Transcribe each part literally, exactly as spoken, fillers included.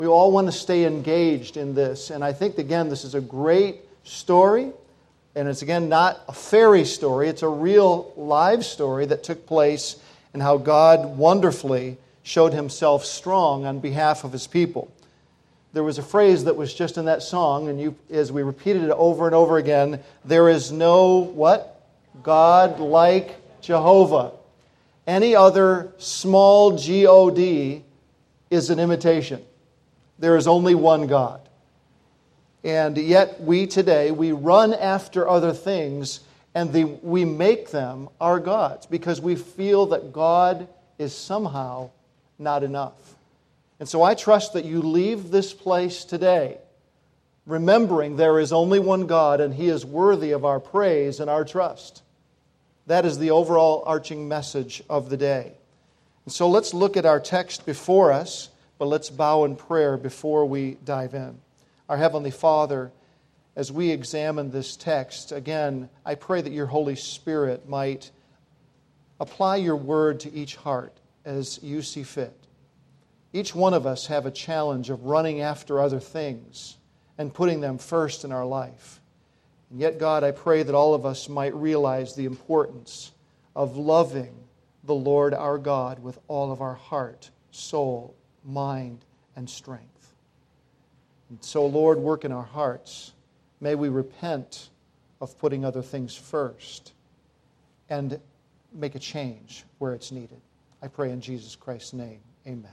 We all want to stay engaged in this. And I think, again, this is a great story. And it's, again, not a fairy story. It's a real live story that took place and how God wonderfully showed Himself strong on behalf of His people. There was a phrase that was just in that song, and you, as we repeated it over and over again, there is no, what? God like Jehovah. Any other small G O D is an imitation. There is only one God. And yet we today, we run after other things and the, we make them our gods because we feel that God is somehow not enough. And so I trust that you leave this place today remembering there is only one God and He is worthy of our praise and our trust. That is the overall arching message of the day. And so let's look at our text before us, but let's bow in prayer before we dive in. Our Heavenly Father, as we examine this text, again, I pray that your Holy Spirit might apply your word to each heart as you see fit. Each one of us have a challenge of running after other things and putting them first in our life. And yet, God, I pray that all of us might realize the importance of loving the Lord our God with all of our heart, soul, mind, and strength. And so, Lord, work in our hearts. May we repent of putting other things first and make a change where it's needed. I pray in Jesus Christ's name. Amen.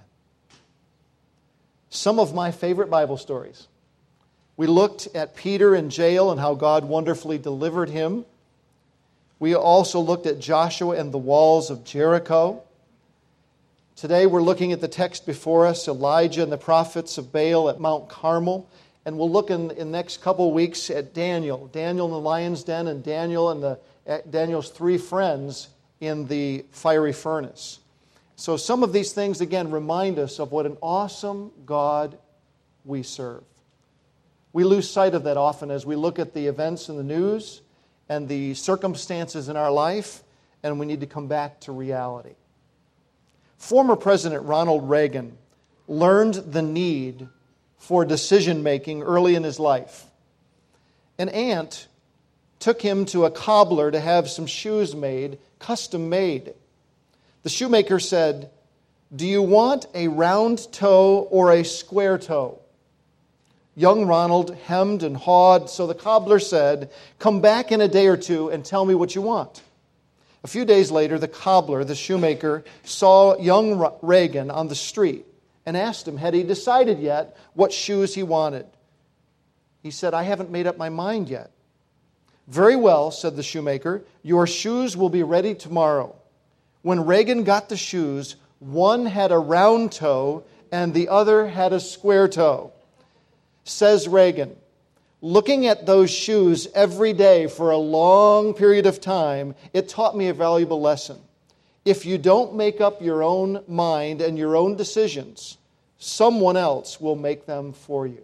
Some of my favorite Bible stories. We looked at Peter in jail and how God wonderfully delivered him. We also looked at Joshua and the walls of Jericho. Today we're looking at the text before us, Elijah and the prophets of Baal at Mount Carmel. And we'll look in, in the next couple of weeks at Daniel. Daniel in the lion's den and Daniel and the, Daniel's three friends in the fiery furnace. So some of these things, again, remind us of what an awesome God we serve. We lose sight of that often as we look at the events in the news and the circumstances in our life, and we need to come back to reality. Former President Ronald Reagan learned the need for decision-making early in his life. An aunt took him to a cobbler to have some shoes made, custom-made. The shoemaker said, "Do you want a round toe or a square toe?" Young Ronald hemmed and hawed, so the cobbler said, "Come back in a day or two and tell me what you want." A few days later, the cobbler, the shoemaker, saw young Reagan on the street and asked him, had he decided yet what shoes he wanted? He said, "I haven't made up my mind yet." "Very well," said the shoemaker, "your shoes will be ready tomorrow." When Reagan got the shoes, one had a round toe and the other had a square toe. Says Reagan, "Looking at those shoes every day for a long period of time, it taught me a valuable lesson. If you don't make up your own mind and your own decisions, someone else will make them for you."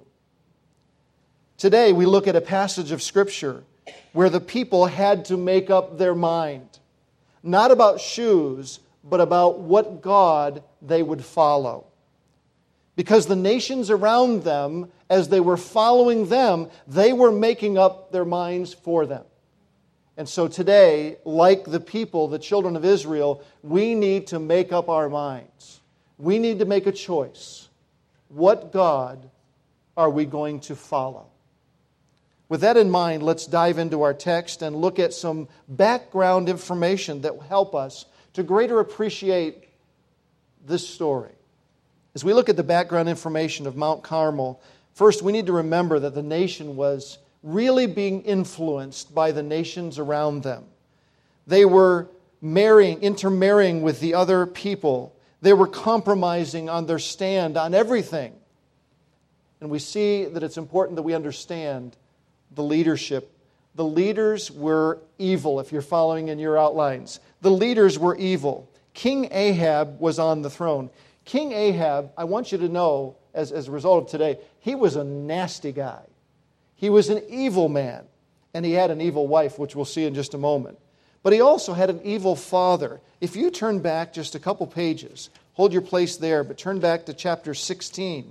Today we look at a passage of Scripture where the people had to make up their mind. Not about shoes, but about what God they would follow. Because the nations around them, as they were following them, they were making up their minds for them. And so today, like the people, the children of Israel, we need to make up our minds. We need to make a choice. What God are we going to follow? With that in mind, let's dive into our text and look at some background information that will help us to greater appreciate this story. As we look at the background information of Mount Carmel, first we need to remember that the nation was really being influenced by the nations around them. They were marrying, intermarrying with the other people. They were compromising on their stand on everything. And we see that it's important that we understand the leadership. The leaders were evil, if you're following in your outlines. The leaders were evil. King Ahab was on the throne. King Ahab, I want you to know, as, as a result of today, he was a nasty guy. He was an evil man. And he had an evil wife, which we'll see in just a moment. But he also had an evil father. If you turn back just a couple pages, hold your place there, but turn back to chapter sixteen.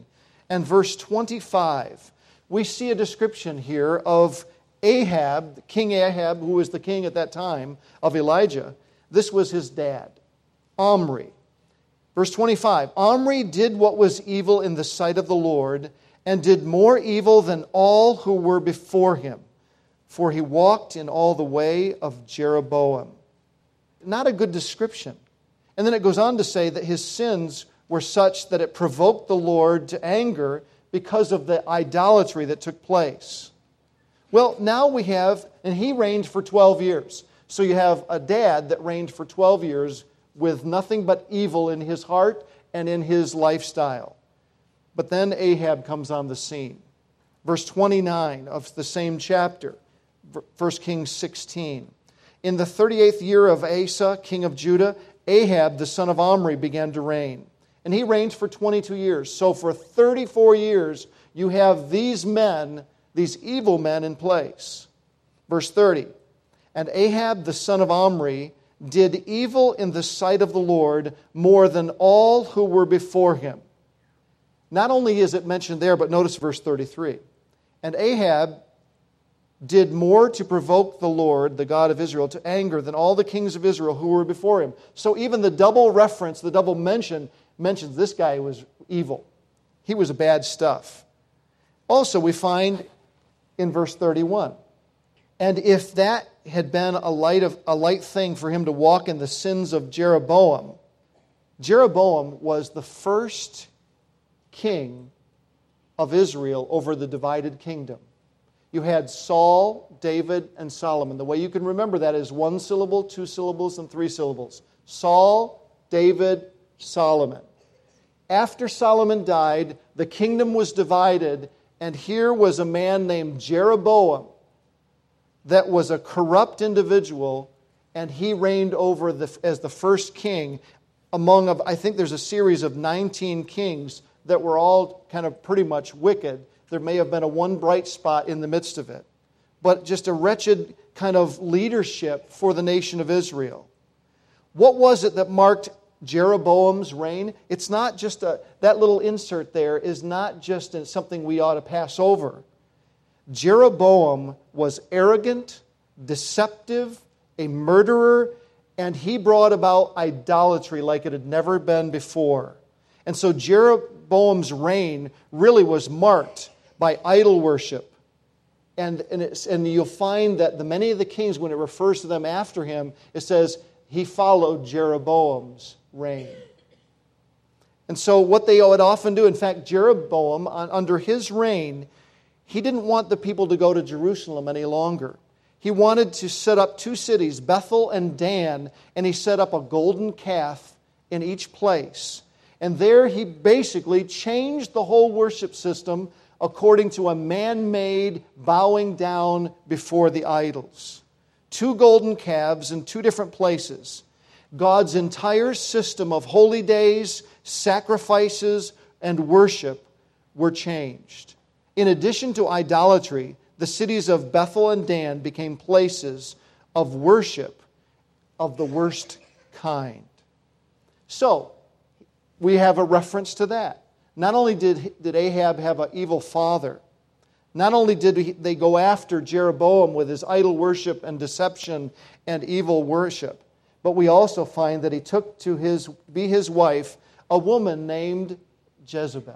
and verse twenty-five, we see a description here of Ahab, King Ahab, who was the king at that time of Elijah. This was his dad, Omri. Verse twenty-five, Omri did what was evil in the sight of the Lord, and did more evil than all who were before him, for he walked in all the way of Jeroboam. Not a good description. And then it goes on to say that his sins were such that it provoked the Lord to anger because of the idolatry that took place. Well, now we have, and he reigned for twelve years. So you have a dad that reigned for twelve years with nothing but evil in his heart and in his lifestyle. But then Ahab comes on the scene. Verse twenty-nine of the same chapter, First Kings sixteen. In the thirty-eighth year of Asa, king of Judah, Ahab, the son of Omri, began to reign. And he reigned for twenty-two years. So for thirty-four years, you have these men, these evil men in place. Verse thirty. And Ahab, the son of Omri, did evil in the sight of the Lord more than all who were before him. Not only is it mentioned there, but notice verse thirty-three. And Ahab did more to provoke the Lord, the God of Israel, to anger than all the kings of Israel who were before him. So even the double reference, the double mention, mentions this guy was evil. He was bad stuff. Also, we find in verse thirty-one, and if that had been a light of a light thing for him to walk in the sins of Jeroboam, Jeroboam was the first king of Israel over the divided kingdom. You had Saul, David, and Solomon. The way you can remember that is one syllable, two syllables, and three syllables. Saul, David, Solomon. After Solomon died, the kingdom was divided, and here was a man named Jeroboam that was a corrupt individual, and he reigned over the, as the first king among, of, I think there's a series of nineteen kings that were all kind of pretty much wicked. There may have been a one bright spot in the midst of it. But just a wretched kind of leadership for the nation of Israel. What was it that marked Jeroboam's reign? It's not just a, that little insert there is not just something we ought to pass over. Jeroboam was arrogant, deceptive, a murderer, and he brought about idolatry like it had never been before. And so Jeroboam's reign really was marked by idol worship. And, and, it's, and you'll find that the many of the kings, when it refers to them after him, it says he followed Jeroboam's reign. And so what they would often do, in fact, Jeroboam, under his reign, he didn't want the people to go to Jerusalem any longer. He wanted to set up two cities, Bethel and Dan, and he set up a golden calf in each place. And there he basically changed the whole worship system according to a man-made bowing down before the idols. Two golden calves in two different places. God's entire system of holy days, sacrifices, and worship were changed. In addition to idolatry, the cities of Bethel and Dan became places of worship of the worst kind. So, we have a reference to that. Not only did, did Ahab have an evil father, not only did he, they go after Jeroboam with his idol worship and deception and evil worship, but we also find that he took to his be his wife a woman named Jezebel.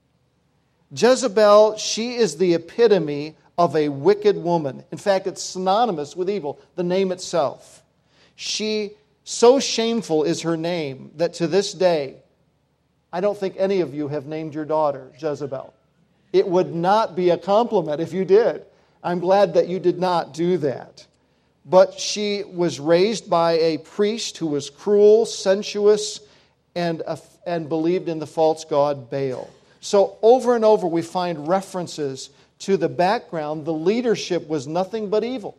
Jezebel, she is the epitome of a wicked woman. In fact, it's synonymous with evil, the name itself. She, so shameful is her name that to this day, I don't think any of you have named your daughter Jezebel. It would not be a compliment if you did. I'm glad that you did not do that. But she was raised by a priest who was cruel, sensuous, and, and believed in the false god Baal. So over and over we find references to the background. The leadership was nothing but evil.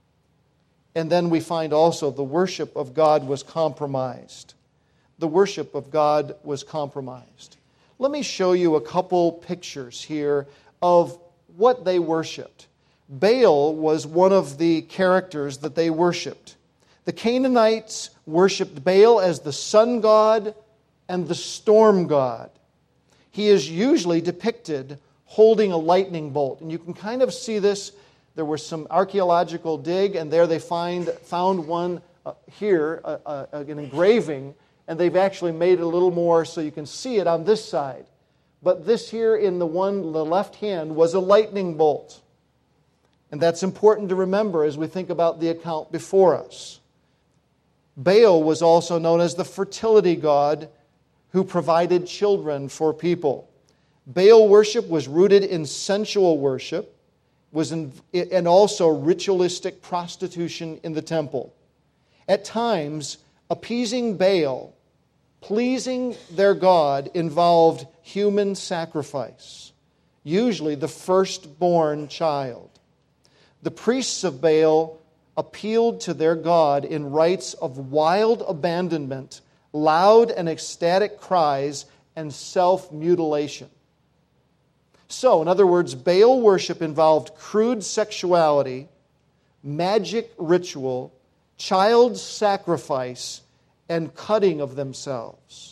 And then we find also the worship of God was compromised. The worship of God was compromised. Let me show you a couple pictures here of what they worshipped. Baal was one of the characters that they worshipped. The Canaanites worshipped Baal as the sun god and the storm god. He is usually depicted holding a lightning bolt. And you can kind of see this. There was some archaeological dig, and there they find found one uh, here, uh, uh, an engraving, and they've actually made it a little more so you can see it on this side. But this here in the one, the left hand, was a lightning bolt. And that's important to remember as we think about the account before us. Baal was also known as the fertility god who provided children for people. Baal worship was rooted in sensual worship, was in, and also ritualistic prostitution in the temple. At times, appeasing Baal, pleasing their god, involved human sacrifice, usually the firstborn child. The priests of Baal appealed to their god in rites of wild abandonment, loud and ecstatic cries, and self-mutilation. So, in other words, Baal worship involved crude sexuality, magic ritual, child sacrifice, and cutting of themselves,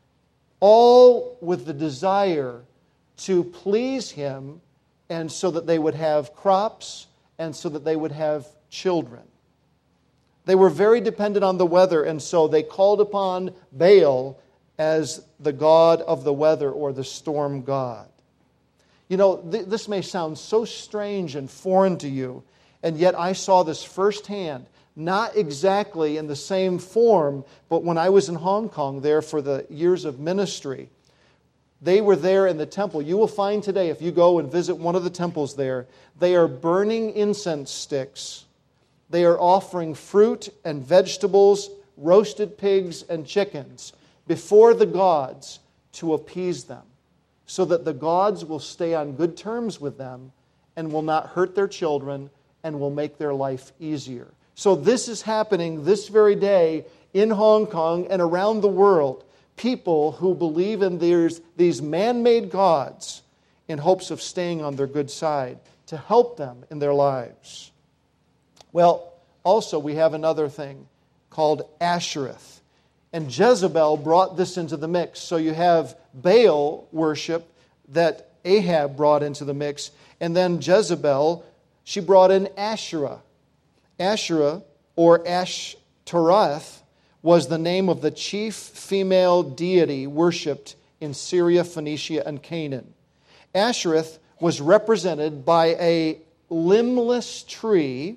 all with the desire to please him, and so that they would have crops, and so that they would have children. They were very dependent on the weather, and so they called upon Baal as the god of the weather, or the storm god. You know, th- this may sound so strange and foreign to you, and yet I saw this firsthand, not exactly in the same form, but when I was in Hong Kong there for the years of ministry, they were there in the temple. You will find today, if you go and visit one of the temples there, they are burning incense sticks. They are offering fruit and vegetables, roasted pigs and chickens before the gods to appease them, so that the gods will stay on good terms with them and will not hurt their children and will make their life easier. So this is happening this very day in Hong Kong and around the world. People who believe in these, these man-made gods in hopes of staying on their good side to help them in their lives. Well, also we have another thing called Ashereth. And Jezebel brought this into the mix. So you have Baal worship that Ahab brought into the mix. And then Jezebel, she brought in Asherah. Asherah, or Ashtoreth, was the name of the chief female deity worshipped in Syria, Phoenicia, and Canaan. Ashereth was represented by a limbless tree,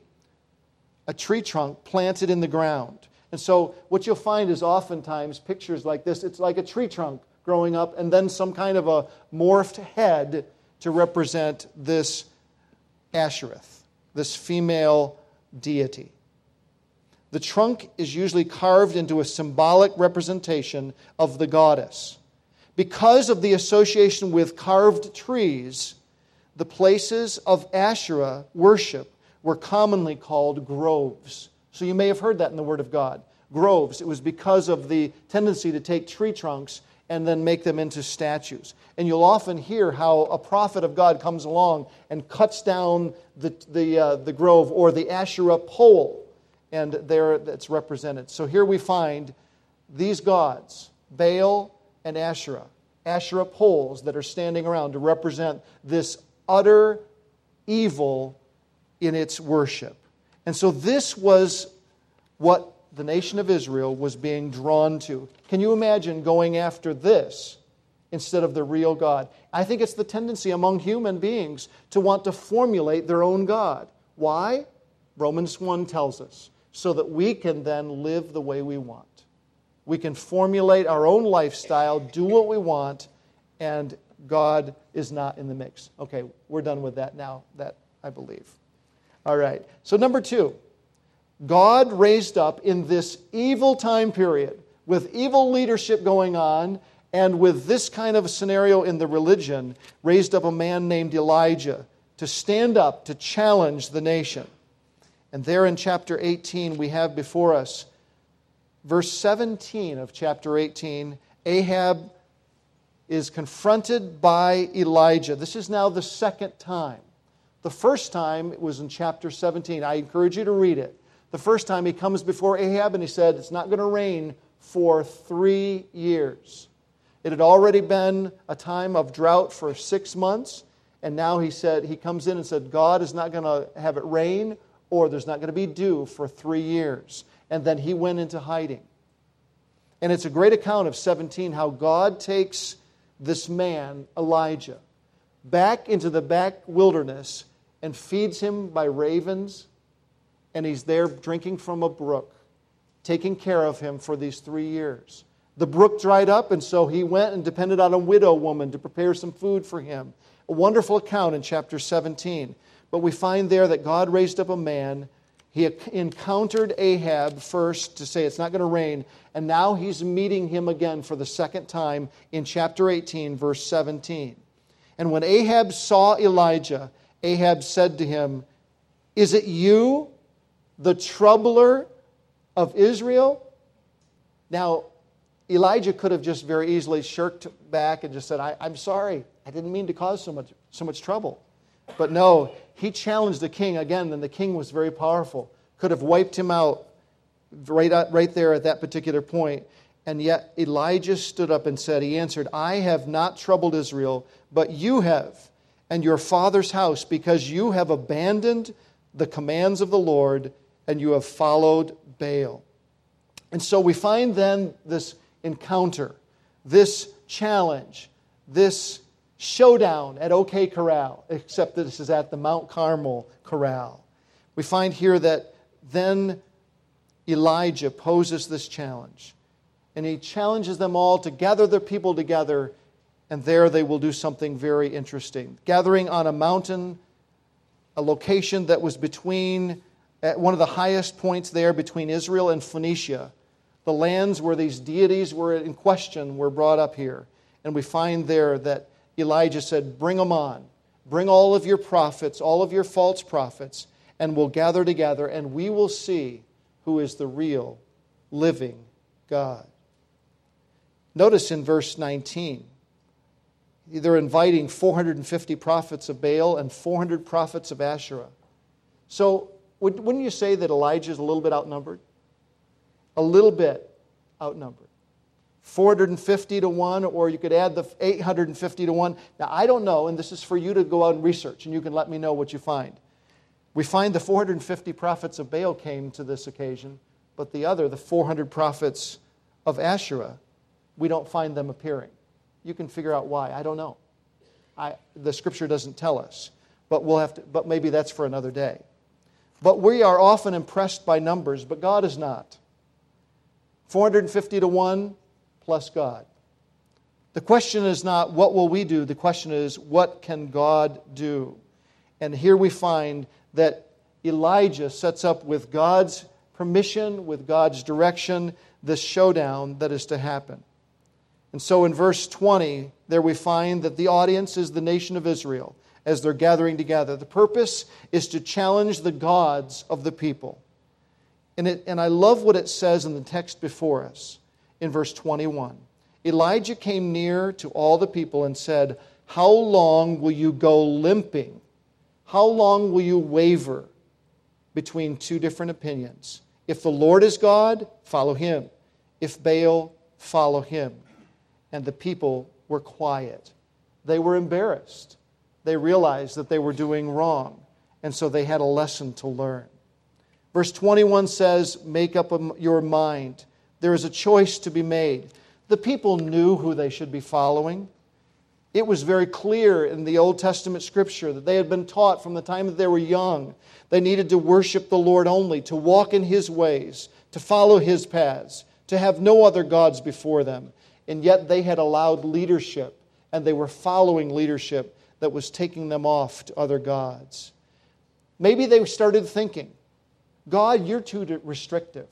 a tree trunk planted in the ground. And so what you'll find is oftentimes pictures like this. It's like a tree trunk growing up and then some kind of a morphed head to represent this Ashereth, this female deity. The trunk is usually carved into a symbolic representation of the goddess. Because of the association with carved trees, the places of Asherah worship were commonly called groves. So you may have heard that in the Word of God. Groves. It was because of the tendency to take tree trunks and then make them into statues. And you'll often hear how a prophet of God comes along and cuts down the, the, uh, the grove or the Asherah pole. And there that's represented. So here we find these gods, Baal and Asherah, Asherah poles that are standing around to represent this utter evil in its worship. And so this was what the nation of Israel was being drawn to. Can you imagine going after this instead of the real God? I think it's the tendency among human beings to want to formulate their own God. Why? Romans one tells us. So that we can then live the way we want. We can formulate our own lifestyle, do what we want, and God is not in the mix. Okay, we're done with that now, that I believe. All right, so number two, God raised up in this evil time period, with evil leadership going on, and with this kind of a scenario in the religion, raised up a man named Elijah to stand up, to challenge the nation. And there in chapter eighteen, we have before us, verse seventeen of chapter eighteen, Ahab is confronted by Elijah. This is now the second time. The first time it was in chapter seventeen. I encourage you to read it. The first time he comes before Ahab and he said, it's not going to rain for three years. It had already been a time of drought for six months, and now he said he comes in and said, God is not going to have it rain, or there's not going to be dew for three years. And then he went into hiding. And it's a great account of seventeen, how God takes this man, Elijah, back into the back wilderness and feeds him by ravens, and he's there drinking from a brook, taking care of him for these three years. The brook dried up, and so he went and depended on a widow woman to prepare some food for him. A wonderful account in chapter seventeen. But we find there that God raised up a man. He encountered Ahab first to say it's not going to rain, and now he's meeting him again for the second time in chapter eighteen, verse seventeen. And when Ahab saw Elijah, Ahab said to him, "Is it you, the troubler of Israel?" Now, Elijah could have just very easily shirked back and just said, I, I'm sorry, I didn't mean to cause so much, so much trouble. But no, he challenged the king again, and the king was very powerful. Could have wiped him out right, right there at that particular point. And yet Elijah stood up and said, he answered, I have not troubled Israel, but you have, and your father's house, because you have abandoned the commands of the Lord, and you have followed Baal. And so we find then this encounter, this challenge, this showdown at OK Corral, except that this is at the Mount Carmel Corral. We find here that then Elijah poses this challenge. And he challenges them all to gather their people together, and there they will do something very interesting. Gathering on a mountain, a location that was between, at one of the highest points there between Israel and Phoenicia. The lands where these deities were in question were brought up here. And we find there that Elijah said, bring them on. Bring all of your prophets, all of your false prophets, and we'll gather together, and we will see who is the real, living God. Notice in verse nineteen, they're inviting four hundred fifty prophets of Baal and four hundred prophets of Asherah. So wouldn't you say that Elijah is a little bit outnumbered? A little bit outnumbered. four hundred fifty to one, or you could add the eight hundred fifty to one. Now, I don't know, and this is for you to go out and research, and you can let me know what you find. We find the four hundred fifty prophets of Baal came to this occasion, but the other, the four hundred prophets of Asherah, we don't find them appearing. You can figure out why. I don't know. I, the Scripture doesn't tell us, but we'll have to. But maybe that's for another day. But we are often impressed by numbers, but God is not. four hundred fifty to one plus God. The question is not, what will we do? The question is, what can God do? And here we find that Elijah sets up with God's permission, with God's direction, this showdown that is to happen. And so in verse twenty, there we find that the audience is the nation of Israel as they're gathering together. The purpose is to challenge the gods of the people. And, it, and I love what it says in the text before us in verse twenty-one. Elijah came near to all the people and said, how long will you go limping? How long will you waver between two different opinions? If the Lord is God, follow Him. If Baal, follow him. And the people were quiet. They were embarrassed. They realized that they were doing wrong. And so they had a lesson to learn. Verse twenty-one says, make up your mind. There is a choice to be made. The people knew who they should be following. It was very clear in the Old Testament Scripture that they had been taught from the time that they were young. They needed to worship the Lord only, to walk in His ways, to follow His paths, to have no other gods before them. And yet they had allowed leadership, and they were following leadership that was taking them off to other gods. Maybe they started thinking, God, you're too restrictive.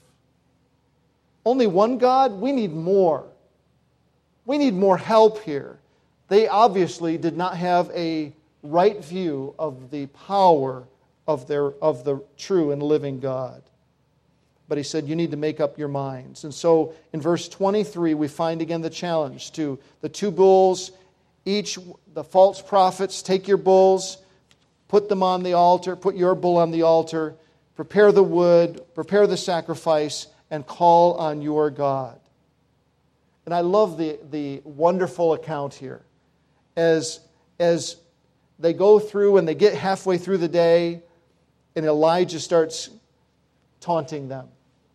Only one God? We need more. We need more help here. They obviously did not have a right view of the power of, their, of the true and living God. But he said, you need to make up your minds. And so in verse twenty-three, we find again the challenge to the two bulls. Each, the false prophets, take your bulls, put them on the altar, put your bull on the altar, prepare the wood, prepare the sacrifice, and call on your God. And I love the, the wonderful account here. As, as they go through and they get halfway through the day, and Elijah starts taunting them.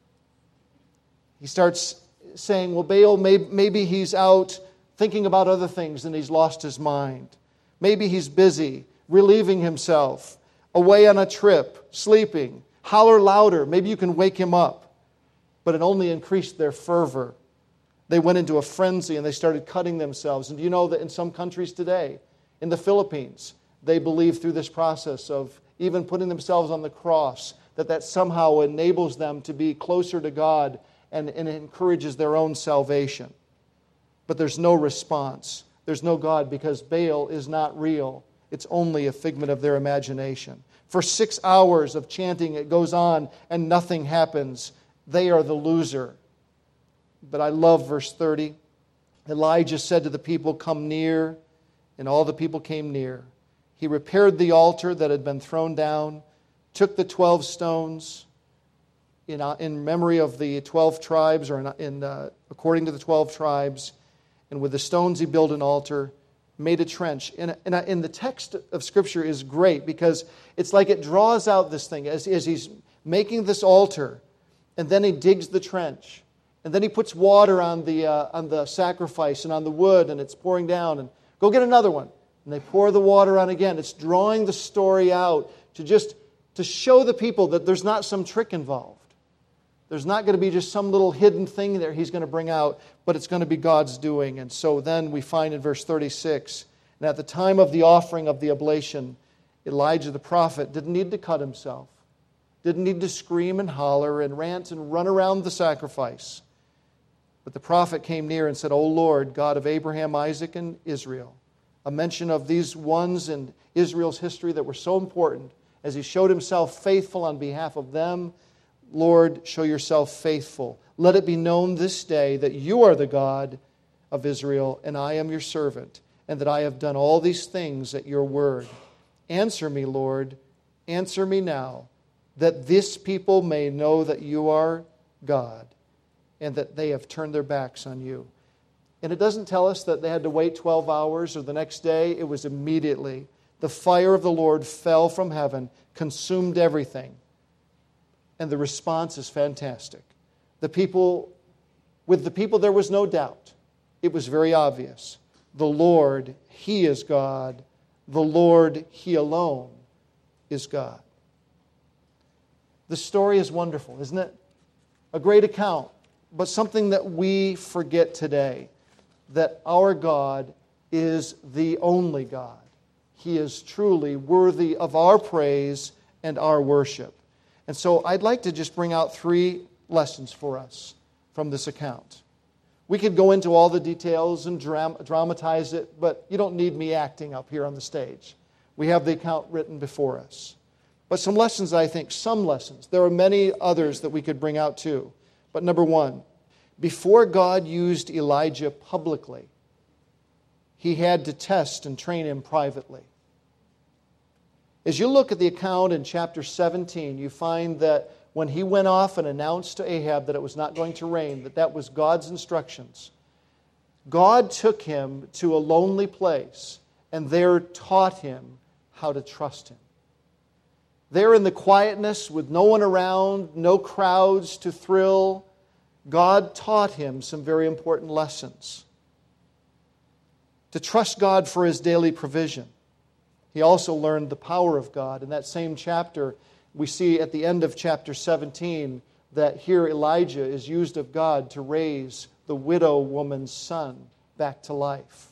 He starts saying, well, Baal, maybe, maybe he's out thinking about other things and he's lost his mind. Maybe he's busy, relieving himself, away on a trip, sleeping. Holler louder. Maybe you can wake him up. But it only increased their fervor. They went into a frenzy and they started cutting themselves. And do you know that in some countries today, in the Philippines, they believe through this process of even putting themselves on the cross, that that somehow enables them to be closer to God and, and encourages their own salvation. But there's no response. There's no God because Baal is not real. It's only a figment of their imagination. For six hours of chanting, it goes on and nothing happens. They are the loser. But I love verse thirty. Elijah said to the people, "Come near," and all the people came near. He repaired the altar that had been thrown down, took the twelve stones in, in memory of the twelve tribes, or in, in uh, according to the twelve tribes, and with the stones he built an altar, made a trench. And, and, and the text of Scripture is great because it's like it draws out this thing as, as he's making this altar, and then he digs the trench. And then he puts water on the, uh, on the sacrifice and on the wood, and it's pouring down. And go get another one. And they pour the water on again. It's drawing the story out to just to show the people that there's not some trick involved. There's not going to be just some little hidden thing there he's going to bring out, but it's going to be God's doing. And so then we find in verse thirty-six, and at the time of the offering of the oblation, Elijah the prophet didn't need to cut himself, didn't need to scream and holler and rant and run around the sacrifice. But the prophet came near and said, "O Lord, God of Abraham, Isaac, and Israel," a mention of these ones in Israel's history that were so important as he showed himself faithful on behalf of them. Lord, show yourself faithful. Let it be known this day that you are the God of Israel, and I am your servant, and that I have done all these things at your word. Answer me, Lord, answer me now, that this people may know that you are God, and that they have turned their backs on you. And it doesn't tell us that they had to wait twelve hours or the next day. It was immediately. The fire of the Lord fell from heaven, consumed everything. And the response is fantastic. The people, with the people there was no doubt. It was very obvious. The Lord, He is God. The Lord, He alone is God. The story is wonderful, isn't it? A great account, but something that we forget today. That our God is the only God. He is truly worthy of our praise and our worship. And so I'd like to just bring out three lessons for us from this account. We could go into all the details and dram- dramatize it, but you don't need me acting up here on the stage. We have the account written before us. But some lessons, I think, some lessons. There are many others that we could bring out too. But number one, before God used Elijah publicly, He had to test and train him privately. As you look at the account in chapter seventeen, you find that when he went off and announced to Ahab that it was not going to rain, that that was God's instructions. God took him to a lonely place and there taught him how to trust Him. There in the quietness with no one around, no crowds to thrill, God taught him some very important lessons. To trust God for His daily provision. He also learned the power of God. In that same chapter, we see at the end of chapter seventeen that here Elijah is used of God to raise the widow woman's son back to life.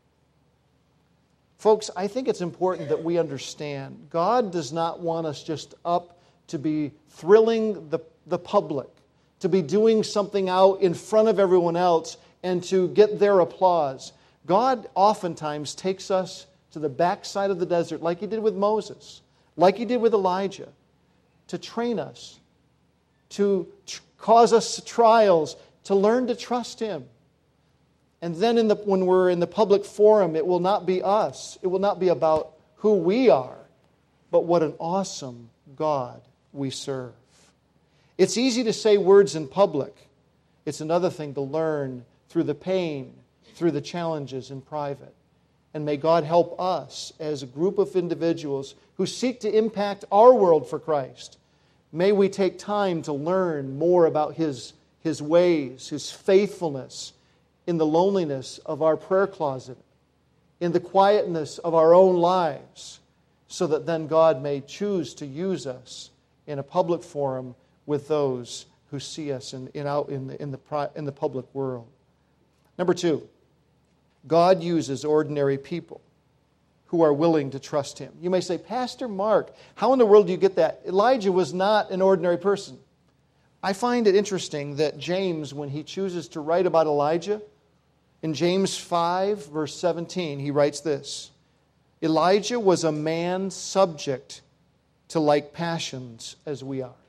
Folks, I think it's important that we understand God does not want us just up to be thrilling the, the public, to be doing something out in front of everyone else and to get their applause. God oftentimes takes us to the backside of the desert like He did with Moses, like He did with Elijah, to train us, to tr- cause us trials, to learn to trust Him. And then in the, when we're in the public forum, it will not be us. It will not be about who we are, but what an awesome God we serve. It's easy to say words in public. It's another thing to learn through the pain, through the challenges in private. And may God help us as a group of individuals who seek to impact our world for Christ. May we take time to learn more about His, His ways, His faithfulness in the loneliness of our prayer closet, in the quietness of our own lives, so that then God may choose to use us in a public forum with those who see us in, in, out in, the, in, the, in the public world. Number two, God uses ordinary people who are willing to trust Him. You may say, Pastor Mark, how in the world do you get that? Elijah was not an ordinary person. I find it interesting that James, when he chooses to write about Elijah, in James five, verse seventeen, he writes this: Elijah was a man subject to like passions as we are.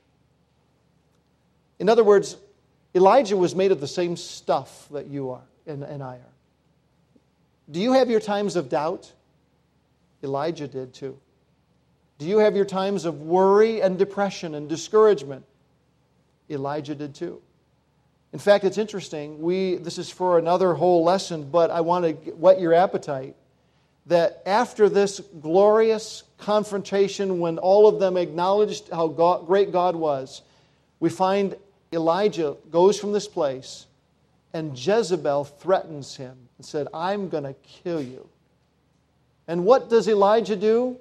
In other words, Elijah was made of the same stuff that you are and, and I are. Do you have your times of doubt? Elijah did too. Do you have your times of worry and depression and discouragement? Elijah did too. In fact, it's interesting. We this is for another whole lesson, but I want to whet your appetite. That after this glorious confrontation, when all of them acknowledged how God, great God was, we find Elijah goes from this place, and Jezebel threatens him and said, I'm going to kill you. And what does Elijah do?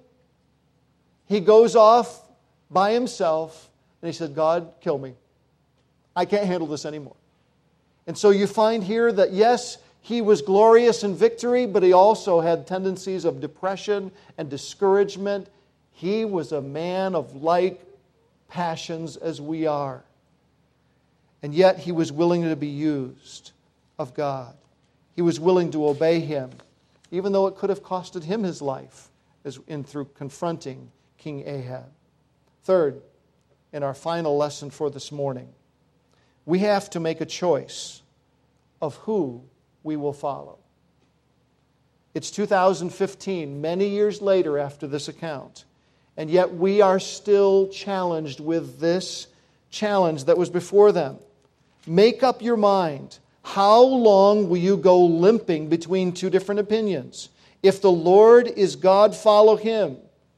He goes off by himself, and he said, God, kill me. I can't handle this anymore. And so you find here that, yes, he was glorious in victory, but he also had tendencies of depression and discouragement. He was a man of like passions as we are. And yet he was willing to be used of God. He was willing to obey Him, even though it could have costed him his life as in through confronting King Ahab. Third, in our final lesson for this morning, we have to make a choice of who we will follow. It's two thousand fifteen, many years later after this account, and yet we are still challenged with this challenge that was before them. Make up your mind. How long will you go limping between two different opinions? If the Lord is God, follow Him.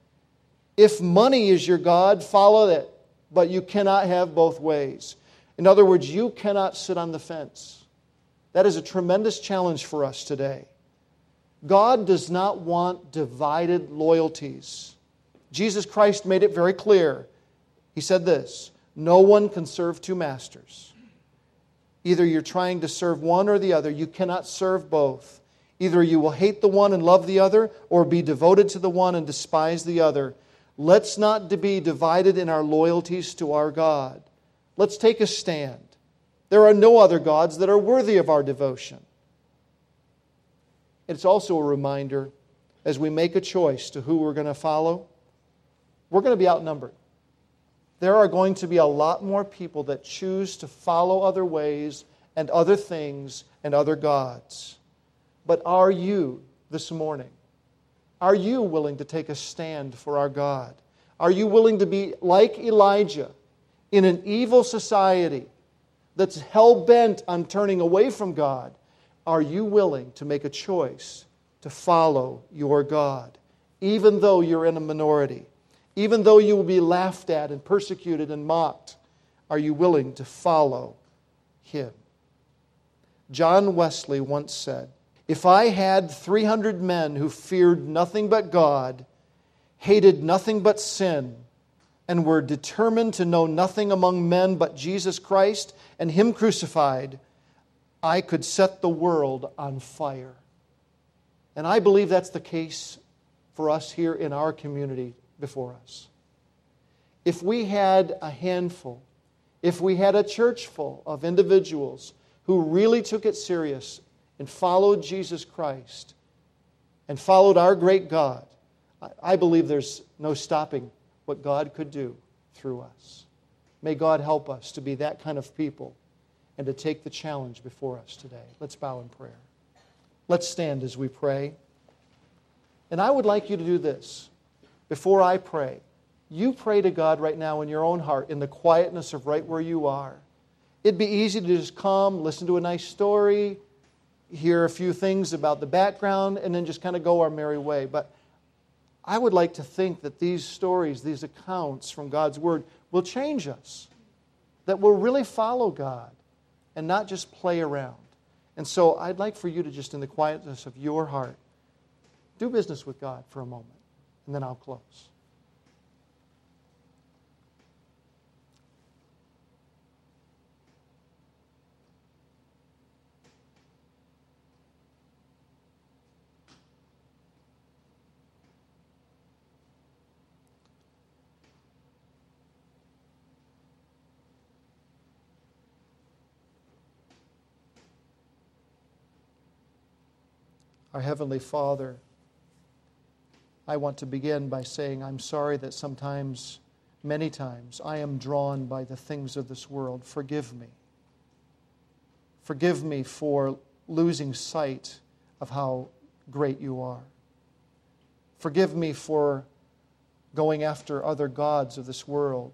If money is your God, follow it. But you cannot have both ways. In other words, you cannot sit on the fence. That is a tremendous challenge for us today. God does not want divided loyalties. Jesus Christ made it very clear. He said this: no one can serve two masters. Either you're trying to serve one or the other. You cannot serve both. Either you will hate the one and love the other, or be devoted to the one and despise the other. Let's not be divided in our loyalties to our God. Let's take a stand. There are no other gods that are worthy of our devotion. It's also a reminder, as we make a choice to who we're going to follow, we're going to be outnumbered. There are going to be a lot more people that choose to follow other ways and other things and other gods. But are you, this morning, are you willing to take a stand for our God? Are you willing to be like Elijah in an evil society that's hell-bent on turning away from God? Are you willing to make a choice to follow your God, even though you're in a minority? Even though you will be laughed at and persecuted and mocked, are you willing to follow Him? John Wesley once said, if I had three hundred men who feared nothing but God, hated nothing but sin, and were determined to know nothing among men but Jesus Christ and Him crucified, I could set the world on fire. And I believe that's the case for us here in our community before us. If we had a handful, if we had a church full of individuals who really took it serious and followed Jesus Christ and followed our great God, I believe there's no stopping what God could do through us. May God help us to be that kind of people and to take the challenge before us today. Let's bow in prayer. Let's stand as we pray. And I would like you to do this. Before I pray, you pray to God right now in your own heart, in the quietness of right where you are. It'd be easy to just come, listen to a nice story, hear a few things about the background, and then just kind of go our merry way. But I would like to think that these stories, these accounts from God's Word will change us, that we'll really follow God and not just play around. And so I'd like for you to just, in the quietness of your heart, do business with God for a moment, and then I'll close. Our Heavenly Father, I want to begin by saying I'm sorry that sometimes, many times, I am drawn by the things of this world. Forgive me. Forgive me for losing sight of how great you are. Forgive me for going after other gods of this world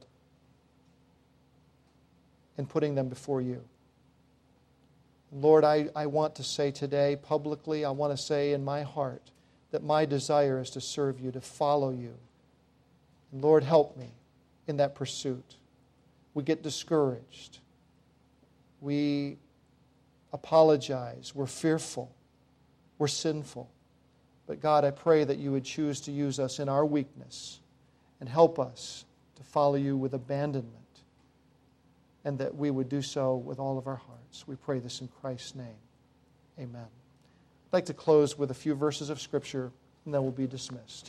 and putting them before you. Lord, I, I want to say today publicly, I want to say in my heart that my desire is to serve you, to follow you. And Lord, help me in that pursuit. We get discouraged. We apologize. We're fearful. We're sinful. But God, I pray that you would choose to use us in our weakness and help us to follow you with abandonment, and that we would do so with all of our hearts. We pray this in Christ's name. Amen. I'd like to close with a few verses of Scripture, and then we'll be dismissed.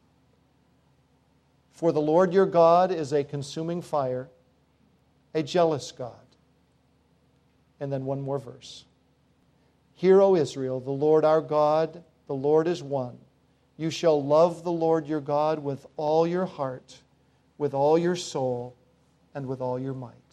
For the Lord your God is a consuming fire, a jealous God. And then one more verse. Hear, O Israel, the Lord our God, the Lord is one. You shall love the Lord your God with all your heart, with all your soul, and with all your might.